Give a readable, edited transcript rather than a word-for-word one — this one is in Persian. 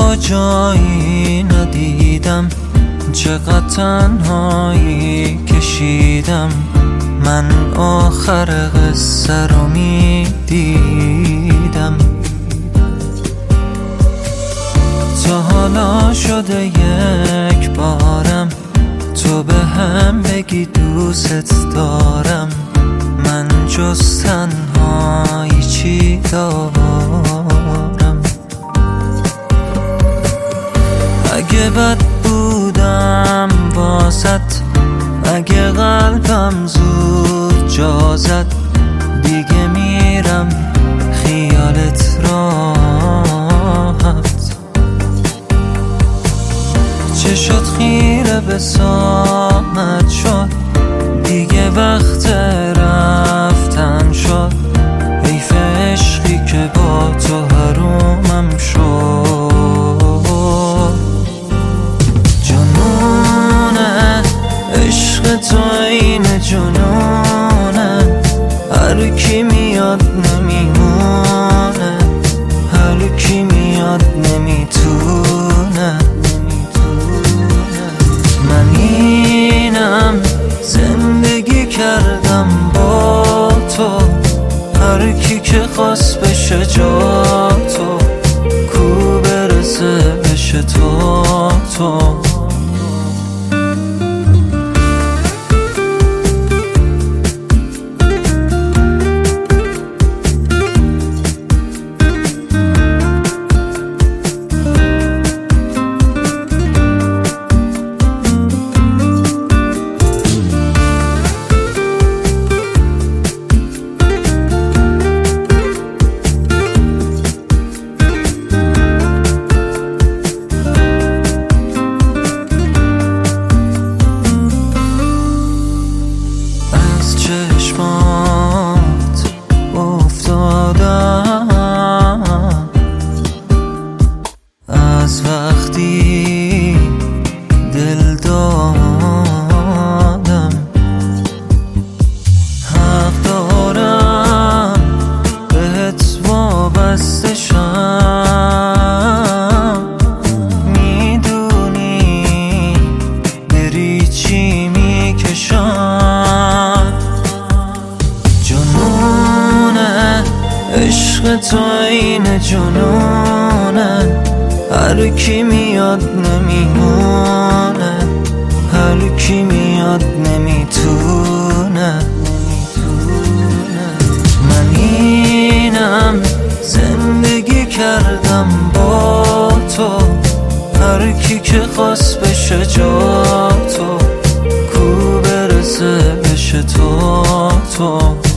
تو جایی ندیدم، چقدر تنهایی کشیدم. من آخر قصه رو میدیدم. تا حالا شده یک بارم تو به هم بگی دوست دارم. من جز تنهایی چی دارم؟ اگه بد بودم واسط، اگه قلبم زود جا زد، دیگه میرم خیالت راحت. چه شد خیره به ساعت شد، دیگه وقت رفتن شد. حیف عشقی که با تو حرومم شد. جنونه عشق تو این جنونه، هر کی میاد نمیمونه، هر کی میاد نمیتونه. من اینم زندگی کردم با تو، هر کی که خواست بشه جا تو، کو برسه بشه تو. چشمات افتادم از وقتی دل دادم. حق دارم بهت وابسته شم، میدونی بری چی میکشم. جنونه عشق تو این جنونه، هر کی میاد نمیمونه، هر کی میاد نمیتونه. من اینم زندگی کردم با تو، هر کی که خواست بشه جا تو، کو برسه بشه تو.